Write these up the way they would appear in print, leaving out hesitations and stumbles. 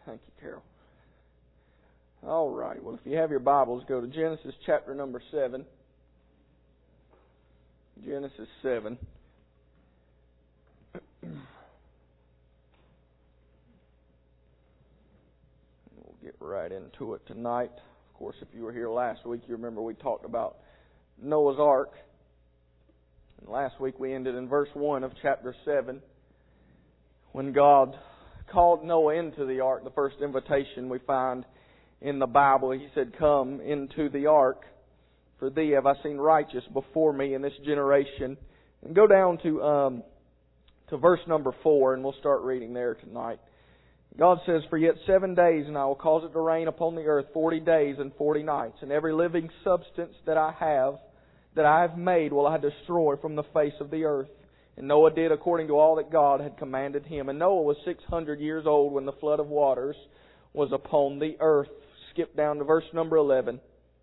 Thank you, Carol. All right. Well, if you have your Bibles, go to Genesis chapter number 7. Genesis 7. We'll get right into it tonight. Of course, if you were here last week, you remember we talked about Noah's Ark. And last week we ended in verse 1 of chapter 7. When God called Noah into the ark, the first invitation we find in the Bible, He said, "Come into the ark, for thee have I seen righteous before me in this generation." And go down to verse number 4, and we'll start reading there tonight. God says, "For yet 7 days, and I will cause it to rain upon the earth 40 days and 40 nights, and every living substance that I have made will I destroy from the face of the earth." And Noah did according to all that God had commanded him. And Noah was 600 years old when the flood of waters was upon the earth. Skip down to verse number 11.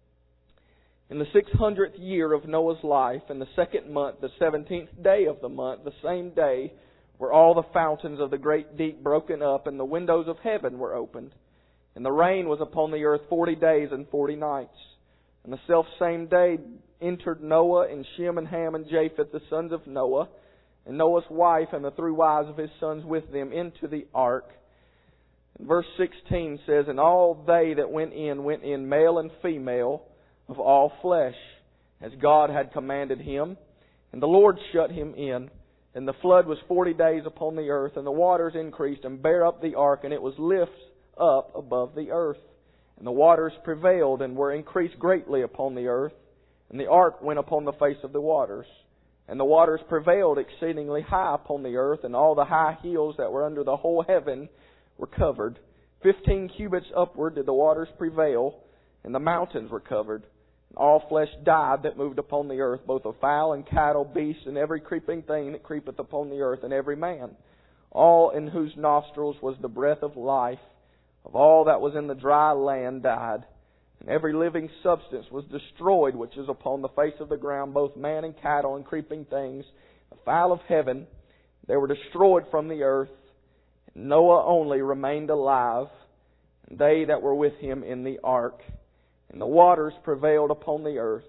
"In the 600th year of Noah's life, in the 2nd month, the 17th day of the month, the same day, were all the fountains of the great deep broken up, and the windows of heaven were opened. And the rain was upon the earth 40 days and 40 nights. And the selfsame day entered Noah and Shem and Ham and Japheth, the sons of Noah, and Noah's wife and the 3 wives of his sons with them, into the ark." And verse 16 says, "And all they that went in, male and female, of all flesh, as God had commanded him. And the Lord shut him in. And the flood was 40 days upon the earth, and the waters increased and bare up the ark, and it was lifted up above the earth. And the waters prevailed and were increased greatly upon the earth, and the ark went upon the face of the waters. And the waters prevailed exceedingly high upon the earth, and all the high hills that were under the whole heaven were covered. 15 cubits upward did the waters prevail, and the mountains were covered. And all flesh died that moved upon the earth, both of fowl and cattle, beasts, and every creeping thing that creepeth upon the earth, and every man. All in whose nostrils was the breath of life, of all that was in the dry land died. And every living substance was destroyed, which is upon the face of the ground, both man and cattle and creeping things, the fowl of heaven. They were destroyed from the earth. And Noah only remained alive, and they that were with him in the ark. And the waters prevailed upon the earth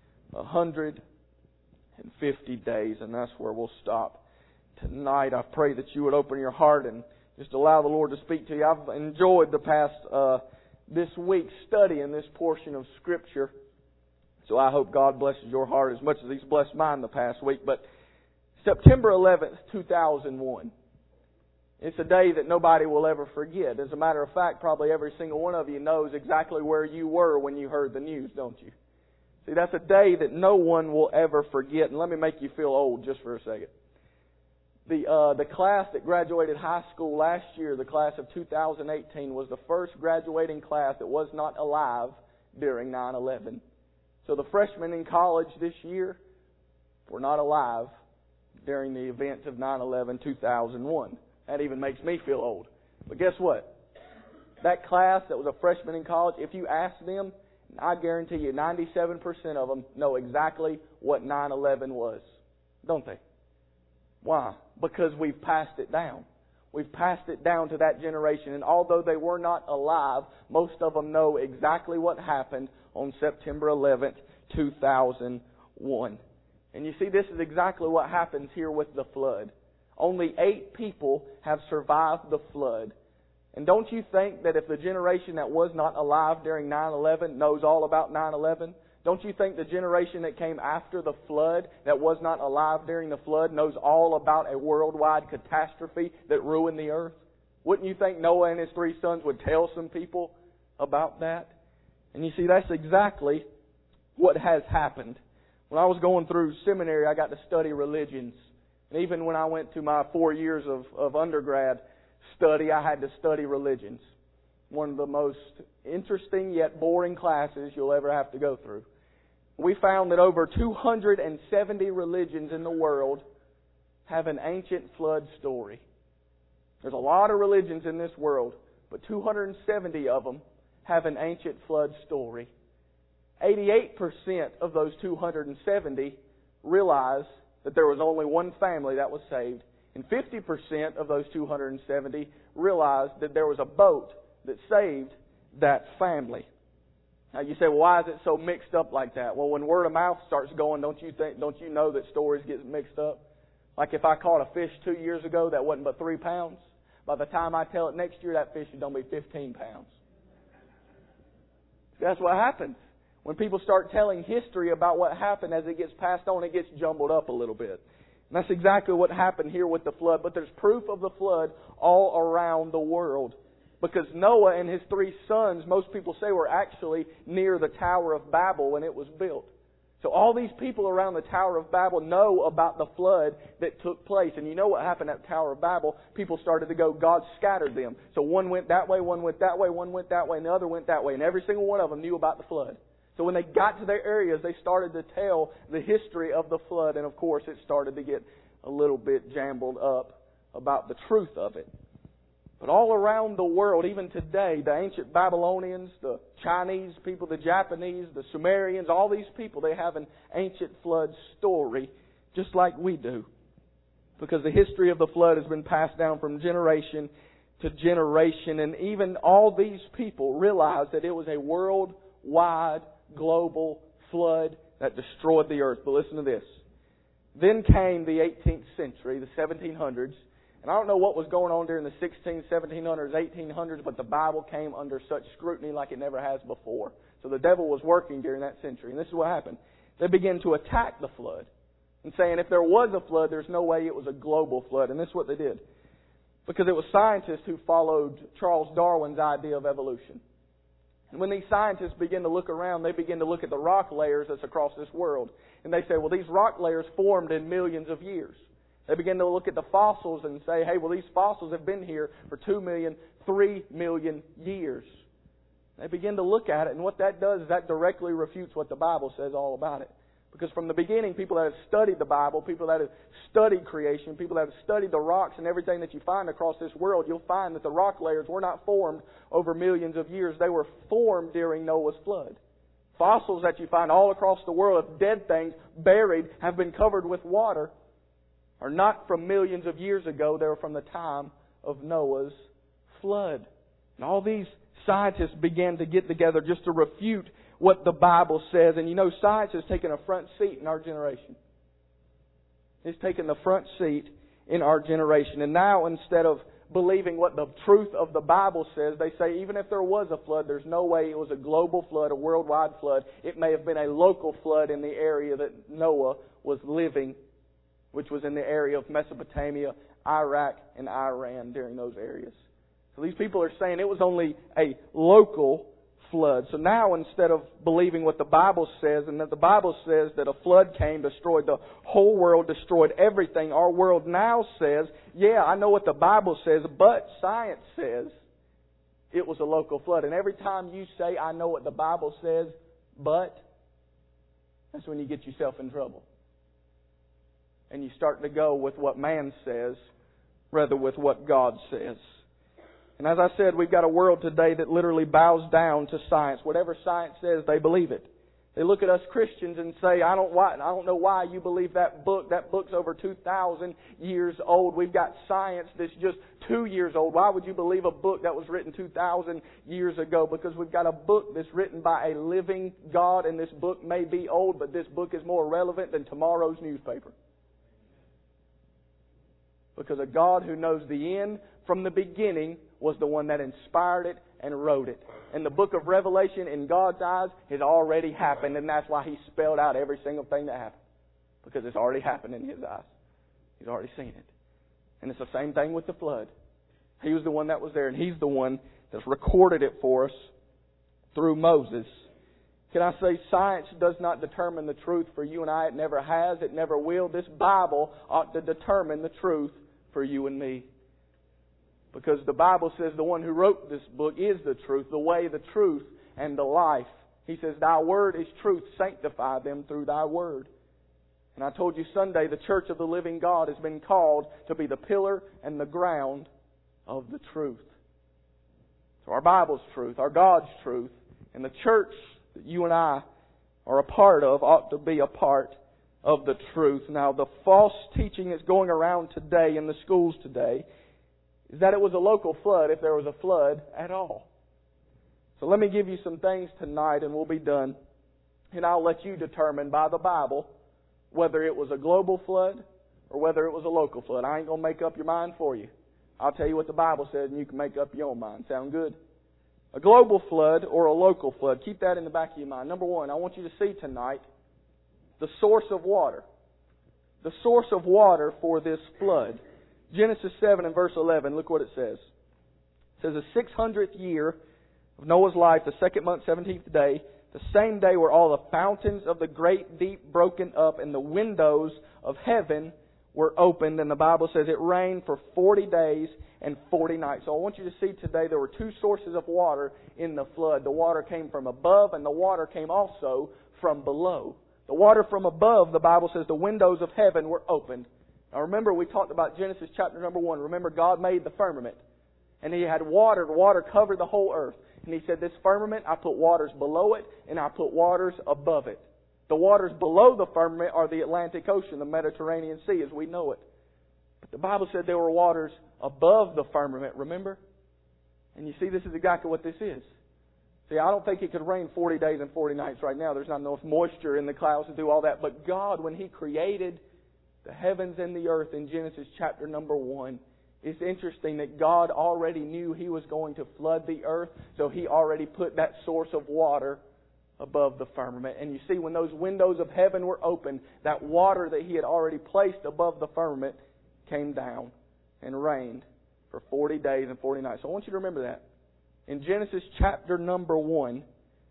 150 days." And that's where we'll stop tonight. I pray that you would open your heart and just allow the Lord to speak to you. I've enjoyed the past this week's study in this portion of Scripture. So I hope God blesses your heart as much as He's blessed mine the past week. But September 11th, 2001. It's a day that nobody will ever forget. As a matter of fact, probably every single one of you knows exactly where you were when you heard the news, don't you? See, that's a day that no one will ever forget. And let me make you feel old just for a second. The class that graduated high school last year, the class of 2018, was the first graduating class that was not alive during 9/11. So the freshmen in college this year were not alive during the events of 9/11, 2001. That even makes me feel old. But guess what? That class that was a freshman in college, if you ask them, I guarantee you 97% of them know exactly what 9/11 was. Don't they? Why? Because we've passed it down. We've passed it down to that generation. And although they were not alive, most of them know exactly what happened on September 11th, 2001. And you see, this is exactly what happens here with the flood. Only 8 people have survived the flood. And don't you think that if the generation that was not alive during 9/11 knows all about 9/11, don't you think the generation that came after the flood, that was not alive during the flood, knows all about a worldwide catastrophe that ruined the earth? Wouldn't you think Noah and his 3 sons would tell some people about that? And you see, that's exactly what has happened. When I was going through seminary, I got to study religions. And even when I went to my 4 years of undergrad study, I had to study religions. One of the most interesting yet boring classes you'll ever have to go through. We found that over 270 religions in the world have an ancient flood story. There's a lot of religions in this world, but 270 of them have an ancient flood story. 88% of those 270 realize that there was only one family that was saved, And 50% of those 270 realized that there was a boat that saved that family. Now you say, well, why is it so mixed up like that? Well, when word of mouth starts going, don't you know that stories get mixed up? Like if I caught a fish 2 years ago that wasn't but 3 pounds, by the time I tell it next year, that fish is going to be 15 pounds. That's what happens. When people start telling history about what happened as it gets passed on, it gets jumbled up a little bit. And that's exactly what happened here with the flood. But there's proof of the flood all around the world. Because Noah and his 3 sons, most people say, were actually near the Tower of Babel when it was built. So all these people around the Tower of Babel know about the flood that took place. And you know what happened at the Tower of Babel? People started to go, God scattered them. So one went that way, one went that way, one went that way, and the other went that way. And every single one of them knew about the flood. So when they got to their areas, they started to tell the history of the flood. And of course, it started to get a little bit jumbled up about the truth of it. But all around the world, even today, the ancient Babylonians, the Chinese people, the Japanese, the Sumerians, all these people, they have an ancient flood story, just like we do. Because the history of the flood has been passed down from generation to generation. And even all these people realized that it was a worldwide, global flood that destroyed the earth. But listen to this. Then came the 18th century, the 1700s. And I don't know what was going on during the 1600s, 1700s, 1800s, but the Bible came under such scrutiny like it never has before. So the devil was working during that century. And this is what happened. They began to attack the flood and saying if there was a flood, there's no way it was a global flood. And this is what they did. Because it was scientists who followed Charles Darwin's idea of evolution. And when these scientists begin to look around, they begin to look at the rock layers that's across this world. And they say, well, these rock layers formed in millions of years. They begin to look at the fossils and say, hey, well, these fossils have been here for 2 million, 3 million years. They begin to look at it, and what that does is that directly refutes what the Bible says all about it. Because from the beginning, people that have studied the Bible, people that have studied creation, people that have studied the rocks and everything that you find across this world, you'll find that the rock layers were not formed over millions of years. They were formed during Noah's flood. Fossils that you find all across the world of dead things buried have been covered with water are not from millions of years ago. They were from the time of Noah's flood. And all these scientists began to get together just to refute what the Bible says. And you know, science has taken a front seat in our generation. It's taken the front seat in our generation. And now, instead of believing what the truth of the Bible says, they say even if there was a flood, there's no way it was a global flood, a worldwide flood. It may have been a local flood in the area that Noah was living, which was in the area of Mesopotamia, Iraq, and Iran during those areas. So these people are saying it was only a local flood. So now, instead of believing what the Bible says, and that the Bible says that a flood came, destroyed the whole world, destroyed everything, our world now says, yeah, I know what the Bible says, but science says it was a local flood. And every time you say, I know what the Bible says, but, that's when you get yourself in trouble. And you start to go with what man says rather with what God says. And as I said, we've got a world today that literally bows down to science. Whatever science says, they believe it. They look at us Christians and say, I don't know why you believe that book. That book's over 2,000 years old. We've got science that's just 2 years old. Why would you believe a book that was written 2,000 years ago? Because we've got a book that's written by a living God, and this book may be old, but this book is more relevant than tomorrow's newspaper. Because a God who knows the end from the beginning was the one that inspired it and wrote it. And the book of Revelation, in God's eyes, has already happened. And that's why He spelled out every single thing that happened. Because it's already happened in His eyes. He's already seen it. And it's the same thing with the flood. He was the one that was there, and He's the one that's recorded it for us through Moses. Can I say science does not determine the truth for you and I? It never has. It never will. This Bible ought to determine the truth for you and me. Because the Bible says the one who wrote this book is the truth, the way, the truth, and the life. He says, Thy word is truth. Sanctify them through Thy word. And I told you Sunday, the church of the living God has been called to be the pillar and the ground of the truth. So our Bible's truth, our God's truth, and the church that you and I are a part of ought to be a part of the truth. Now, the false teaching that's going around today in the schools today is that it was a local flood, if there was a flood at all. So let me give you some things tonight and we'll be done. And I'll let you determine by the Bible whether it was a global flood or whether it was a local flood. I ain't going to make up your mind for you. I'll tell you what the Bible says and you can make up your own mind. Sound good? A global flood or a local flood. Keep that in the back of your mind. Number one, I want you to see tonight the source of water. The source of water for this flood. Genesis 7 and verse 11, look what it says. It says, the 600th year of Noah's life, the 2nd month, 17th day, the same day were all the fountains of the great deep broken up and the windows of heaven were opened. And the Bible says it rained for 40 days and 40 nights. So I want you to see today there were two sources of water in the flood. The water came from above and the water came also from below. The water from above, the Bible says the windows of heaven were opened. Now remember, we talked about Genesis chapter number 1. Remember, God made the firmament. And He had water. The water covered the whole earth. And He said, this firmament, I put waters below it, and I put waters above it. The waters below the firmament are the Atlantic Ocean, the Mediterranean Sea as we know it. But the Bible said there were waters above the firmament, remember? And you see, this is exactly what this is. See, I don't think it could rain 40 days and 40 nights right now. There's not enough moisture in the clouds to do all that. But God, when He created the heavens and the earth in Genesis chapter number 1, it's interesting that God already knew He was going to flood the earth, so He already put that source of water above the firmament. And you see, when those windows of heaven were opened, that water that He had already placed above the firmament came down and rained for 40 days and 40 nights. So I want you to remember that. In Genesis chapter number 1,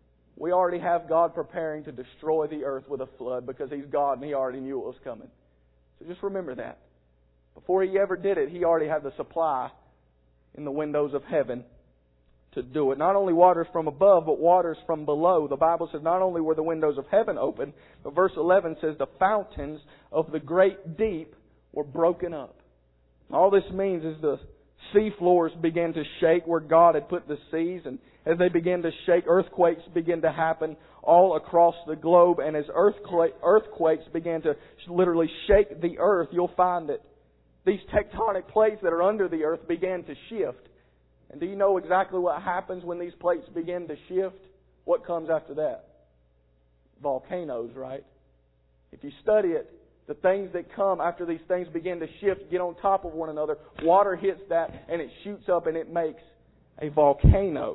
we already have God preparing to destroy the earth with a flood because He's God and He already knew it was coming. So just remember that. Before He ever did it, He already had the supply in the windows of heaven to do it. Not only waters from above, but waters from below. The Bible says not only were the windows of heaven open, but verse 11 says the fountains of the great deep were broken up. All this means is the sea floors began to shake where God had put the seas, and as they began to shake, earthquakes began to happen all across the globe, and as earthquakes began to literally shake the earth, you'll find that these tectonic plates that are under the earth began to shift. And do you know exactly what happens when these plates begin to shift? What comes after that? Volcanoes, right? If you study it, the things that come after these things begin to shift, get on top of one another, water hits that and it shoots up and it makes a volcano.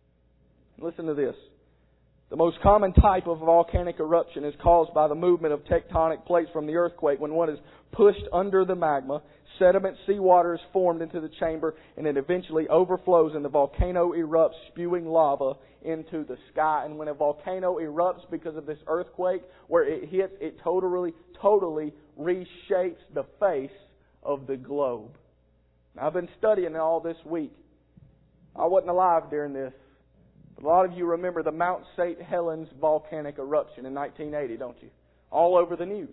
Listen to this. The most common type of volcanic eruption is caused by the movement of tectonic plates from the earthquake. When one is pushed under the magma, sediment, seawater is formed into the chamber and it eventually overflows and the volcano erupts, spewing lava into the sky. And when a volcano erupts because of this earthquake, where it hits, it totally reshapes the face of the globe. Now, I've been studying all this week. I wasn't alive during this. A lot of you remember the Mount St. Helens volcanic eruption in 1980, don't you? All over the news.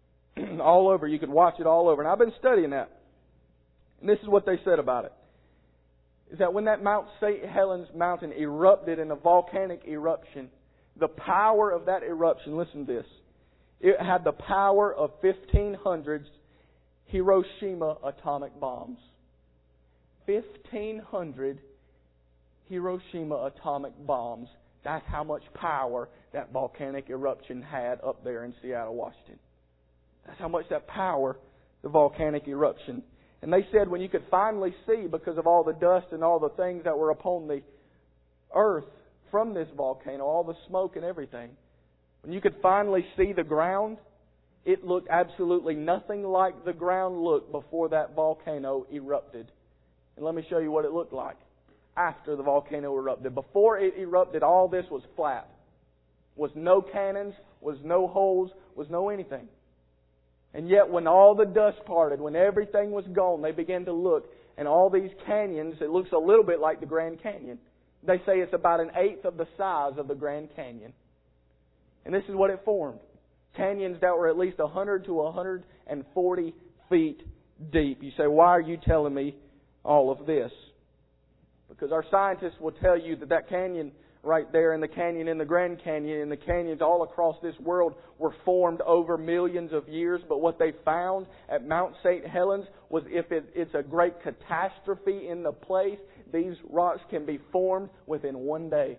All over. You could watch it all over. And I've been studying that. And this is what they said about it. Is that when that Mount St. Helens mountain erupted in a volcanic eruption, the power of that eruption, listen to this, it had the power of 1,500 Hiroshima atomic bombs. 1,500 Hiroshima atomic bombs. That's how much power that volcanic eruption had up there in Seattle, Washington. That's how much that power, the volcanic eruption. And they said when you could finally see, because of all the dust and all the things that were upon the earth from this volcano, all the smoke and everything, when you could finally see the ground, it looked absolutely nothing like the ground looked before that volcano erupted. And let me show you what it looked like after the volcano erupted. Before it erupted, all this was flat. Was no cannons, was no holes, was no anything. And yet when all the dust parted, when everything was gone, they began to look, and all these canyons, it looks a little bit like the Grand Canyon. They say it's about an eighth of the size of the Grand Canyon. And this is what it formed. Canyons that were at least 100 to 140 feet deep. You say, why are you telling me all of this? Because our scientists will tell you that canyon right there in the canyon, in the Grand Canyon, and the canyons all across this world were formed over millions of years. But what they found at Mount St. Helens was if it's a great catastrophe in the place, these rocks can be formed within one day.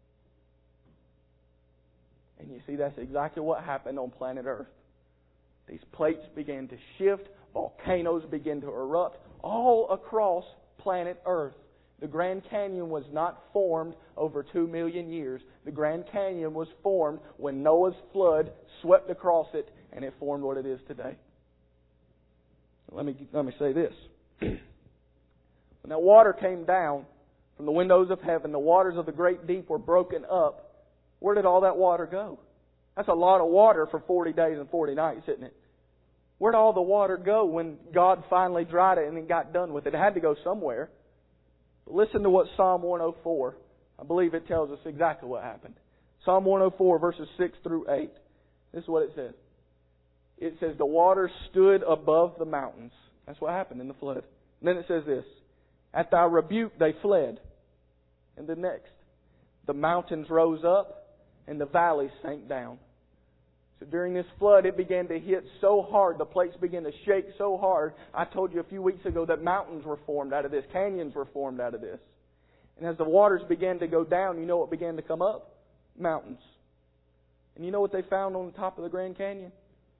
And you see, that's exactly what happened on planet Earth. These plates began to shift, volcanoes began to erupt all across planet Earth. The Grand Canyon was not formed over 2 million years. The Grand Canyon was formed when Noah's flood swept across it, and it formed what it is today. Let me say this. When that water came down from the windows of heaven, the waters of the great deep were broken up. Where did all that water go? That's a lot of water for 40 days and 40 nights, isn't it? Where did all the water go when God finally dried it and then got done with it? It had to go somewhere. But listen to what Psalm 104, I believe it tells us exactly what happened. Psalm 104, verses 6 through 8. This is what it says. It says, the waters stood above the mountains. That's what happened in the flood. And then it says this, at thy rebuke they fled. And the next, the mountains rose up and the valleys sank down. So during this flood, it began to hit so hard, the plates began to shake so hard. I told you a few weeks ago that mountains were formed out of this, canyons were formed out of this. And as the waters began to go down, you know what began to come up? Mountains. And you know what they found on the top of the Grand Canyon?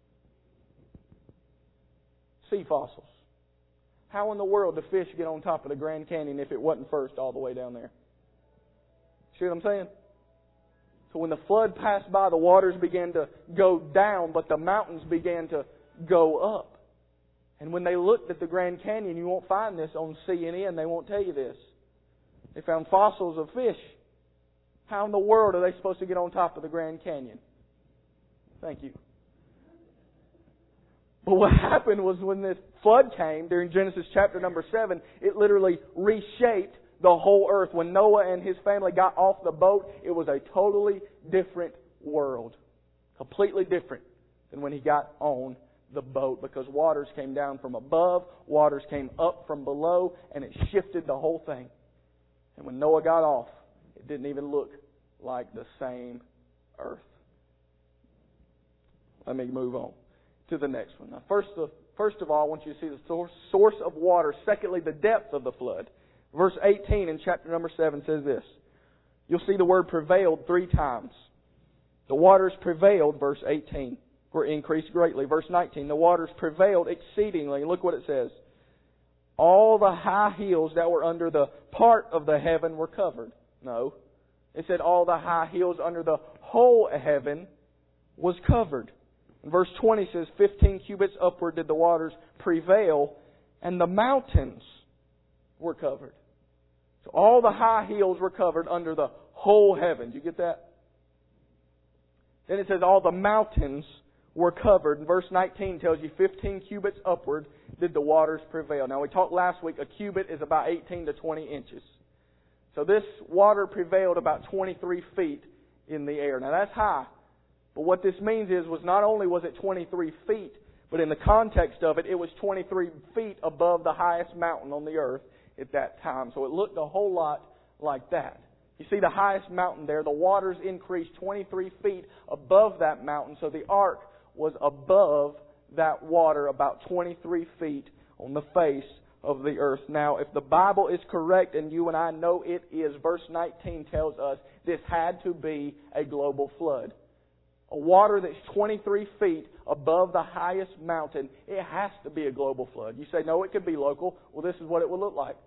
Sea fossils. How in the world do fish get on top of the Grand Canyon if it wasn't first all the way down there? See what I'm saying? So when the flood passed by, the waters began to go down, but the mountains began to go up. And when they looked at the Grand Canyon, you won't find this on CNN, they won't tell you this. They found fossils of fish. How in the world are they supposed to get on top of the Grand Canyon? Thank you. But what happened was when this flood came during Genesis chapter number 7, it literally reshaped the whole earth. When Noah and his family got off the boat, it was a totally different world. Completely different than when he got on the boat, because waters came down from above, waters came up from below, and it shifted the whole thing. And when Noah got off, it didn't even look like the same earth. Let me move on to the next one. Now, first of all, I want you to see the source of water. Secondly, the depth of the flood. Verse 18 in chapter number 7 says this. You'll see the word prevailed 3 times. The waters prevailed, verse 18, were increased greatly. Verse 19, the waters prevailed exceedingly. Look what it says. All the high hills that were under the part of the heaven were covered. No. It said all the high hills under the whole heaven was covered. And verse 20 says, 15 cubits upward did the waters prevail, and the mountains were covered. So all the high hills were covered under the whole heaven. Do you get that? Then it says all the mountains were covered. And verse 19 tells you 15 cubits upward did the waters prevail. Now we talked last week, a cubit is about 18 to 20 inches. So this water prevailed about 23 feet in the air. Now that's high. But what this means was not only was it 23 feet, but in the context of it, it was 23 feet above the highest mountain on the earth at that time. So it looked a whole lot like that. You see the highest mountain there, the waters increased 23 feet above that mountain. So the ark was above that water about 23 feet on the face of the earth. Now, if the Bible is correct, and you and I know it is, verse 19 tells us this had to be a global flood. A water that's 23 feet above the highest mountain, it has to be a global flood. You say, no, it could be local. Well, this is what it would look like.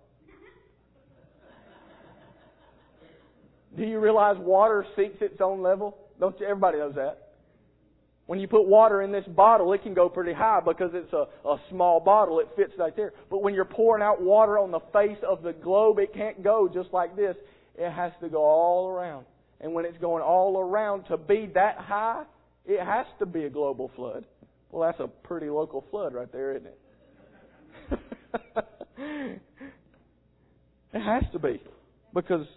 Do you realize water seeks its own level? Don't you? Everybody knows that. When you put water in this bottle, it can go pretty high because it's a small bottle. It fits right there. But when you're pouring out water on the face of the globe, it can't go just like this. It has to go all around. And when it's going all around to be that high, it has to be a global flood. Well, that's a pretty local flood right there, isn't it? It has to be. Because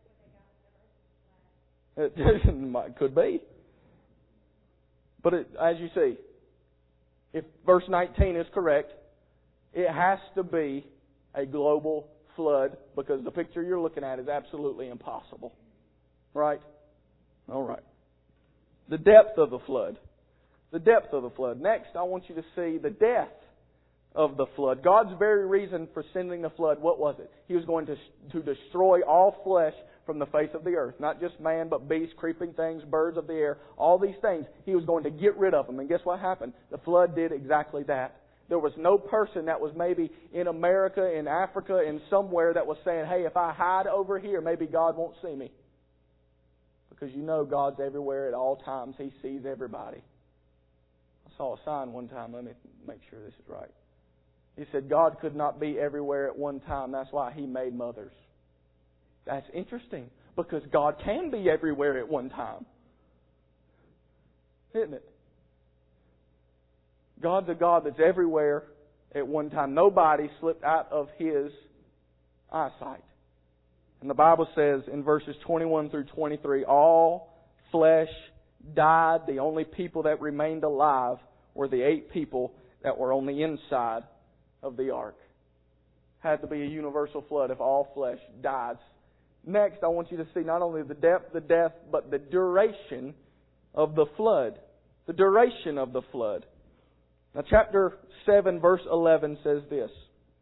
it could be. But as you see, if verse 19 is correct, it has to be a global flood, because the picture you're looking at is absolutely impossible. Right? All right. The depth of the flood. The depth of the flood. Next, I want you to see the death of the flood. God's very reason for sending the flood, what was it? He was going to destroy all flesh from the face of the earth. Not just man, but beasts, creeping things, birds of the air, all these things. He was going to get rid of them. And guess what happened? The flood did exactly that. There was no person that was maybe in America, in Africa, in somewhere that was saying, hey, if I hide over here, maybe God won't see me. Because you know God's everywhere at all times. He sees everybody. I saw a sign one time. Let me make sure this is right. He said God could not be everywhere at one time. That's why He made mothers. That's interesting. Because God can be everywhere at one time. Isn't it? God's a God that's everywhere at one time. Nobody slipped out of His eyesight. And the Bible says in verses 21 through 23, all flesh died. The only people that remained alive were the 8 people that were on the inside of the ark. Had to be a universal flood if all flesh dies. Next, I want you to see not only the depth, the death, but the duration of the flood. The duration of the flood. Now, chapter 7, verse 11 says this.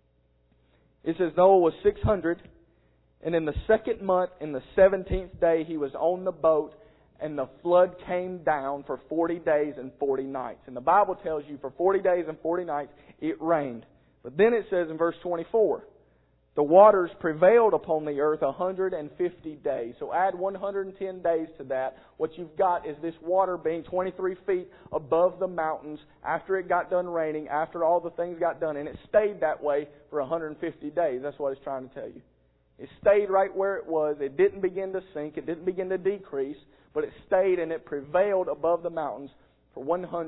It says, Noah was 600, and in the 2nd month, in the 17th day, he was on the boat, and the flood came down for 40 days and 40 nights. And the Bible tells you for 40 days and 40 nights, it rained. But then it says in verse 24, the waters prevailed upon the earth 150 days. So add 110 days to that. What you've got is this water being 23 feet above the mountains after it got done raining, after all the things got done. And it stayed that way for 150 days. That's what it's trying to tell you. It stayed right where it was. It didn't begin to sink. It didn't begin to decrease. But it stayed and it prevailed above the mountains for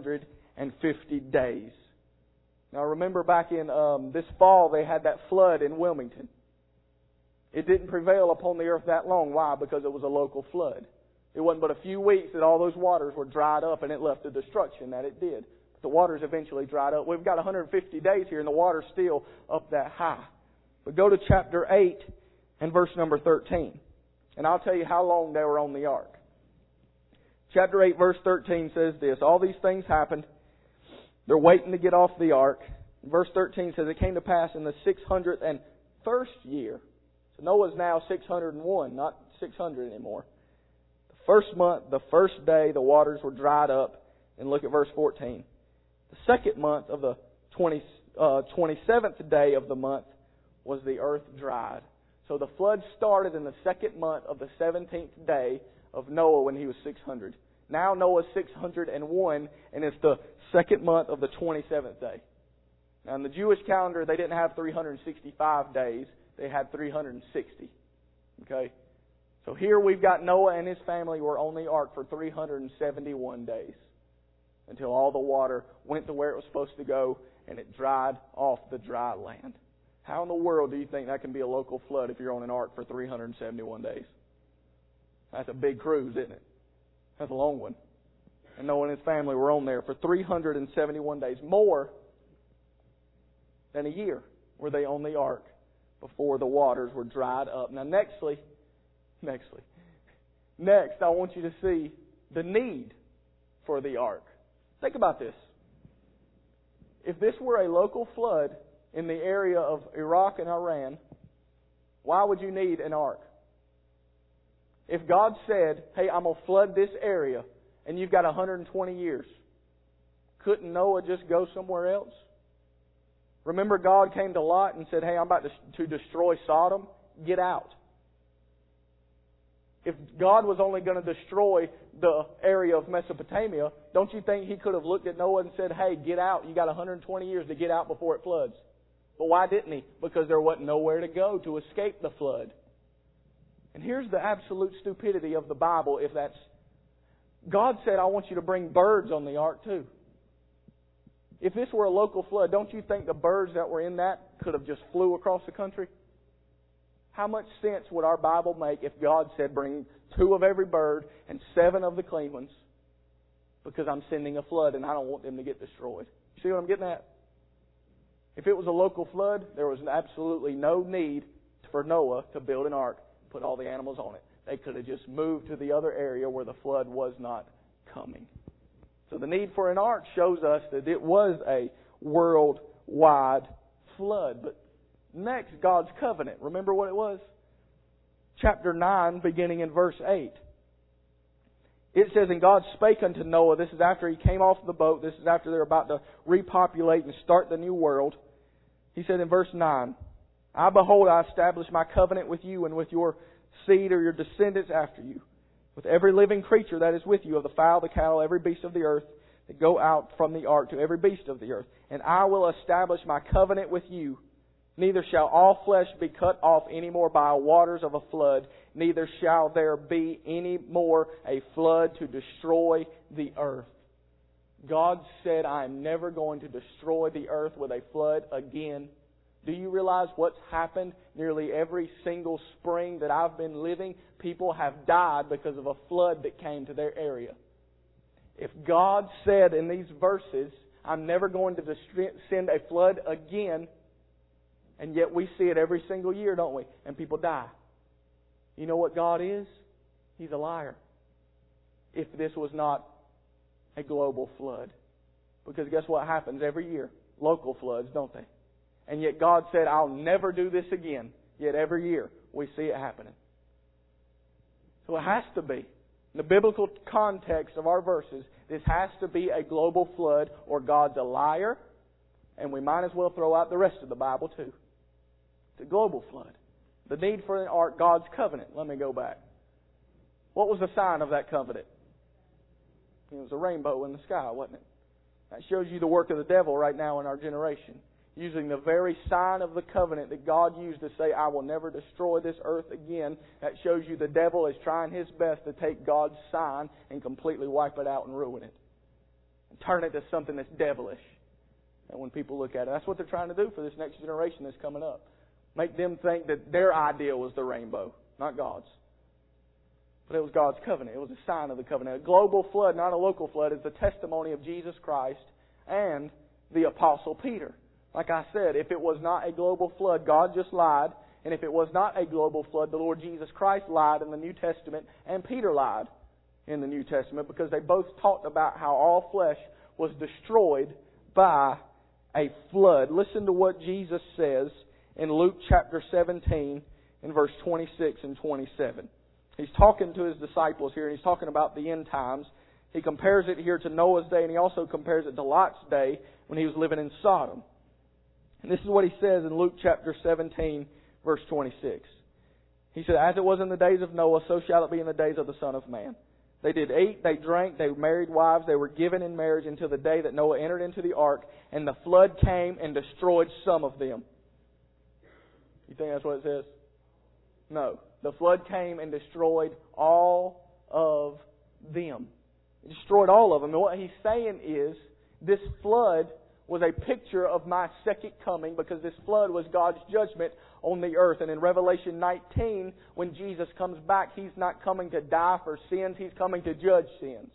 150 days. Now remember back in this fall they had that flood in Wilmington. It didn't prevail upon the earth that long. Why? Because it was a local flood. It wasn't but a few weeks that all those waters were dried up and it left the destruction that it did. But the waters eventually dried up. We've got 150 days here and the water's still up that high. But go to chapter 8 and verse number 13. And I'll tell you how long they were on the ark. Chapter 8 verse 13 says this. All these things happened. They're waiting to get off the ark. Verse 13 says, it came to pass in the 601st year. So Noah's now 601, not 600 anymore. The first month, the first day, the waters were dried up. And look at verse 14. The 2nd month of the 27th day of the month was the earth dried. So the flood started in the 2nd month of the 17th day of Noah when he was 600. Now Noah's 601, and it's the 2nd month of the 27th day. Now in the Jewish calendar, they didn't have 365 days. They had 360. Okay? So here we've got Noah and his family were on the ark for 371 days. Until all the water went to where it was supposed to go, and it dried off the dry land. How in the world do you think that can be a local flood if you're on an ark for 371 days? That's a big cruise, isn't it? That's a long one. And Noah and his family were on there for 371 days. More than a year were they on the ark before the waters were dried up. Now next, I want you to see the need for the ark. Think about this. If this were a local flood in the area of Iraq and Iran, why would you need an ark? If God said, hey, I'm going to flood this area, and you've got 120 years, couldn't Noah just go somewhere else? Remember God came to Lot and said, hey, I'm about to destroy Sodom. Get out. If God was only going to destroy the area of Mesopotamia, don't you think He could have looked at Noah and said, hey, get out. You got 120 years to get out before it floods. But why didn't He? Because there wasn't nowhere to go to escape the flood. And here's the absolute stupidity of the Bible. If that's God said, I want you to bring birds on the ark too. If this were a local flood, don't you think the birds that were in that could have just flew across the country? How much sense would our Bible make if God said, bring 2 of every bird and 7 of the clean ones? Because I'm sending a flood and I don't want them to get destroyed. See what I'm getting at? If it was a local flood, there was absolutely no need for Noah to build an ark. put all the animals on it. They could have just moved to the other area where the flood was not coming. So the need for an ark shows us that it was a worldwide flood. But next, God's covenant. Remember what it was? Chapter 9, beginning in verse 8. It says, And God spake unto Noah. This is after he came off the boat. This is after they're about to repopulate and start the new world. He said in verse 9, I behold, I establish my covenant with you and with your seed or your descendants after you, with every living creature that is with you, of the fowl, the cattle, every beast of the earth, that go out from the ark, to every beast of the earth. And I will establish my covenant with you. Neither shall all flesh be cut off any more by waters of a flood, neither shall there be any more a flood to destroy the earth. God said, I am never going to destroy the earth with a flood again. Do you realize what's happened nearly every single spring that I've been living? People have died because of a flood that came to their area. If God said in these verses, I'm never going to send a flood again, and yet we see it every single year, don't we? And people die. You know what God is? He's a liar. If this was not a global flood. Because guess what happens every year? Local floods, don't they? And yet God said, I'll never do this again. Yet every year we see it happening. So it has to be. In the biblical context of our verses, this has to be a global flood or God's a liar. And we might as well throw out the rest of the Bible too. It's a global flood. The need for an ark, God's covenant. Let me go back. What was the sign of that covenant? It was a rainbow in the sky, wasn't it? That shows you the work of the devil right now in our generation. Using the very sign of the covenant that God used to say, I will never destroy this earth again. That shows you the devil is trying his best to take God's sign and completely wipe it out and ruin it. And turn it to something that's devilish. And when people look at it, that's what they're trying to do for this next generation that's coming up. Make them think that their idea was the rainbow, not God's. But it was God's covenant. It was a sign of the covenant. A global flood, not a local flood, is the testimony of Jesus Christ and the Apostle Peter. Like I said, if it was not a global flood, God just lied. And if it was not a global flood, the Lord Jesus Christ lied in the New Testament, and Peter lied in the New Testament, because they both talked about how all flesh was destroyed by a flood. Listen to what Jesus says in Luke chapter 17 in verse 26 and 27. He's talking to his disciples here, and he's talking about the end times. He compares it here to Noah's day, and he also compares it to Lot's day when he was living in Sodom. And this is what he says in Luke chapter 17, verse 26. He said, As it was in the days of Noah, so shall it be in the days of the Son of Man. They did eat, they drank, they married wives, they were given in marriage until the day that Noah entered into the ark, and the flood came and destroyed some of them. You think that's what it says? No. The flood came and destroyed all of them. It destroyed all of them. And what he's saying is, this flood was a picture of my second coming, because this flood was God's judgment on the earth. And in Revelation 19, when Jesus comes back, He's not coming to die for sins. He's coming to judge sins.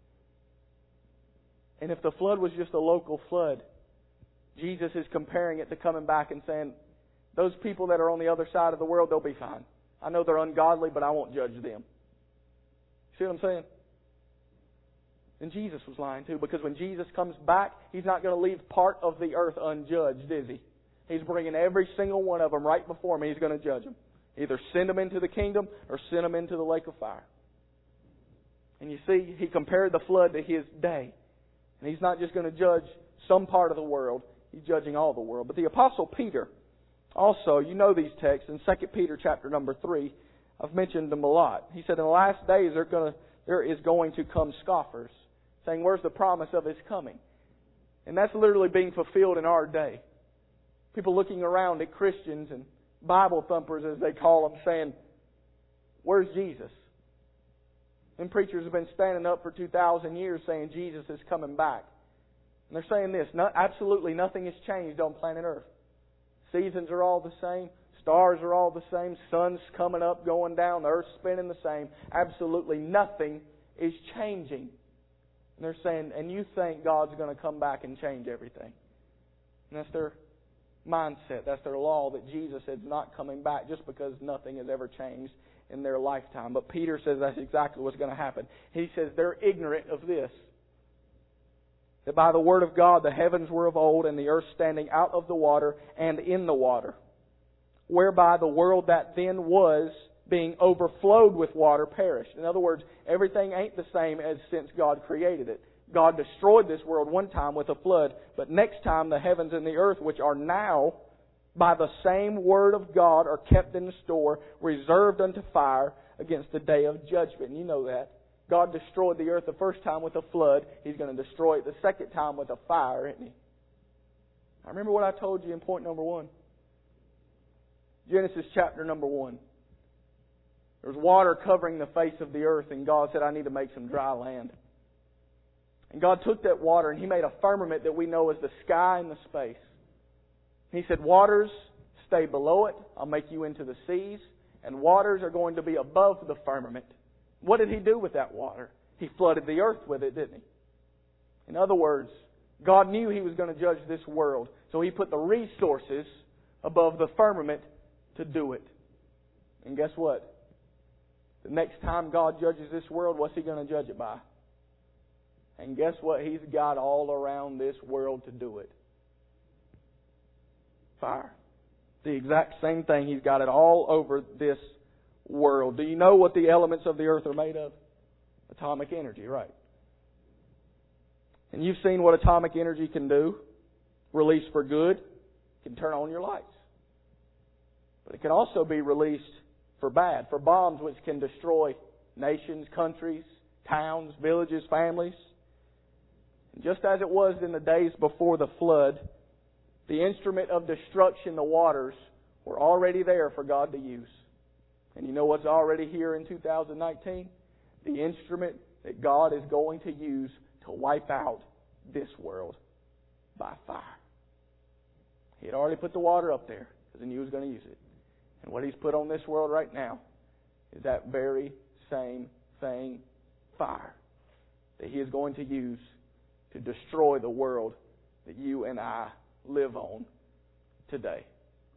And if the flood was just a local flood, Jesus is comparing it to coming back and saying, those people that are on the other side of the world, they'll be fine. I know they're ungodly, but I won't judge them. See what I'm saying? And Jesus was lying too, because when Jesus comes back, He's not going to leave part of the earth unjudged, is He? He's bringing every single one of them right before Him. He's going to judge them. Either send them into the kingdom or send them into the lake of fire. And you see, He compared the flood to His day. And He's not just going to judge some part of the world. He's judging all the world. But the Apostle Peter, also, you know these texts. In 2 Peter chapter number 3, I've mentioned them a lot. He said, in the last days there is going to come scoffers, saying, where's the promise of His coming? And that's literally being fulfilled in our day. People looking around at Christians and Bible thumpers, as they call them, saying, where's Jesus? And preachers have been standing up for 2,000 years saying Jesus is coming back. And they're saying this, absolutely nothing has changed on planet Earth. Seasons are all the same. Stars are all the same. Sun's coming up, going down. The earth's spinning the same. Absolutely nothing is changing. And they're saying, and you think God's going to come back and change everything. And mindset. That's their law that Jesus is not coming back just because nothing has ever changed in their lifetime. But Peter says that's exactly what's going to happen. He says they're ignorant of this. That by the word of God the heavens were of old, and the earth standing out of the water and in the water, whereby the world that then was, being overflowed with water, perished. In other words, everything ain't the same as since God created it. God destroyed this world one time with a flood, but next time the heavens and the earth, which are now by the same word of God, are kept in the store, reserved unto fire against the day of judgment. You know that. God destroyed the earth the first time with a flood. He's going to destroy it the second time with a fire, isn't He? I remember what I told you in point number 1. Genesis chapter number 1. There was water covering the face of the earth, and God said, I need to make some dry land. And God took that water and He made a firmament that we know as the sky and the space. He said, waters, stay below it. I'll make you into the seas. And waters are going to be above the firmament. What did He do with that water? He flooded the earth with it, didn't He? In other words, God knew He was going to judge this world. So He put the resources above the firmament to do it. And guess what? The next time God judges this world, what's He going to judge it by? And guess what He's got all around this world to do it? Fire. The exact same thing. He's got it all over this world. Do you know what the elements of the earth are made of? Atomic energy, right. And you've seen what atomic energy can do. Released for good. It can turn on your lights. But it can also be released for bad. For bombs which can destroy nations, countries, towns, villages, families. And just as it was in the days before the flood, the instrument of destruction, the waters, were already there for God to use. And you know what's already here in 2019? The instrument that God is going to use to wipe out this world by fire. He had already put the water up there because He knew He was going to use it. And what He's put on this world right now is that very same thing, fire, that He is going to use to destroy the world that you and I live on today.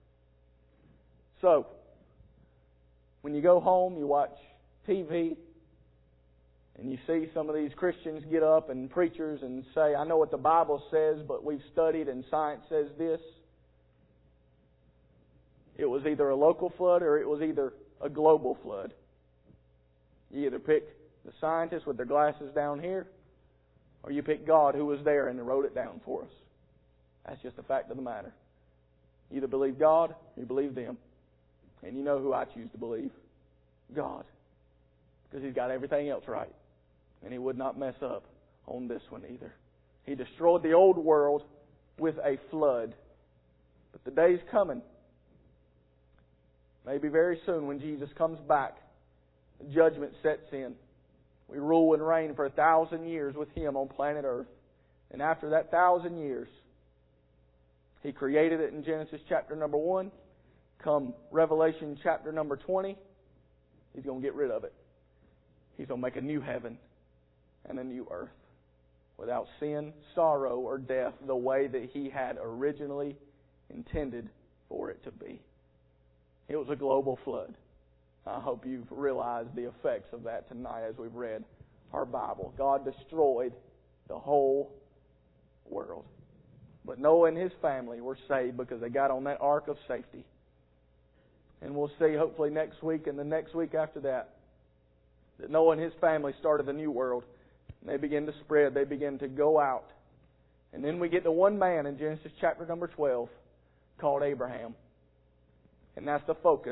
So, when you go home, you watch TV, and you see some of these Christians get up and preachers and say, I know what the Bible says, but we've studied and science says this. It was either a local flood or it was either a global flood. You either pick the scientists with their glasses down here, or you pick God who was there and wrote it down for us. That's just the fact of the matter. You either believe God or you believe them. And you know who I choose to believe. God. Because He's got everything else right. And He would not mess up on this one either. He destroyed the old world with a flood. But the day's coming, maybe very soon, when Jesus comes back, judgment sets in. We rule and reign for 1,000 years with Him on planet Earth. And after that 1,000 years, He created it in Genesis chapter number 1. Come Revelation chapter number 20, He's going to get rid of it. He's going to make a new heaven and a new earth without sin, sorrow, or death the way that He had originally intended for it to be. It was a global flood. I hope you've realized the effects of that tonight as we've read our Bible. God destroyed the whole world. But Noah and his family were saved because they got on that ark of safety. And we'll see hopefully next week and the next week after that Noah and his family started a new world. And they began to spread. They began to go out. And then we get to one man in Genesis chapter number 12 called Abraham. And that's the focus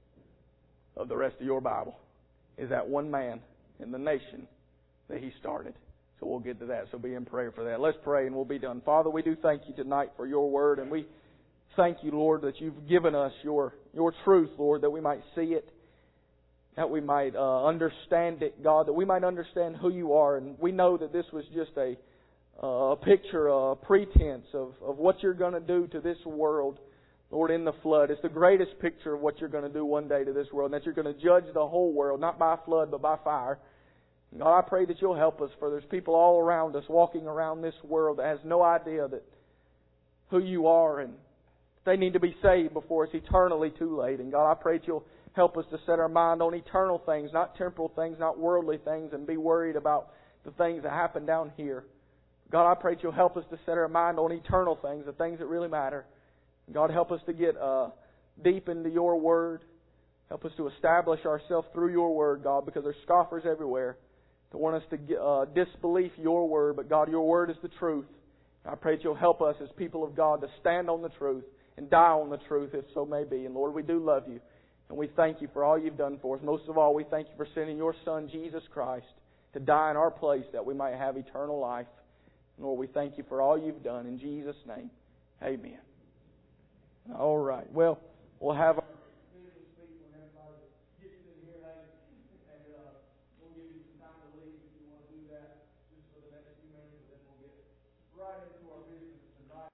of the rest of your Bible, is that one man in the nation that he started. So we'll get to that. So be in prayer for that. Let's pray and we'll be done. Father, we do thank You tonight for Your Word. And we thank You, Lord, that You've given us Your truth, Lord, that we might see it, that we might understand it, God, that we might understand who You are. And we know that this was just a picture, a pretense of what You're going to do to this world, Lord, in the flood. It's the greatest picture of what You're going to do one day to this world, and that You're going to judge the whole world, not by flood, but by fire. And God, I pray that You'll help us, for there's people all around us walking around this world that has no idea that who You are and They need to be saved before it's eternally too late. And God, I pray that You'll help us to set our mind on eternal things, not temporal things, not worldly things, and be worried about the things that happen down here. God, I pray that You'll help us to set our mind on eternal things, the things that really matter. God, help us to get deep into Your Word. Help us to establish ourselves through Your Word, God, because there's scoffers everywhere that want us to disbelieve Your Word. But God, Your Word is the truth. And I pray that You'll help us as people of God to stand on the truth and die on the truth, if so may be. And Lord, we do love You. And we thank You for all You've done for us. Most of all, we thank You for sending Your Son, Jesus Christ, to die in our place that we might have eternal life. And Lord, we thank You for all You've done. In Jesus' name, amen. All right. Well, we'll have our business speak when everybody gets in here, and we'll give you some time to leave if you want to do that, just for the next few minutes, and then we'll get right into our business.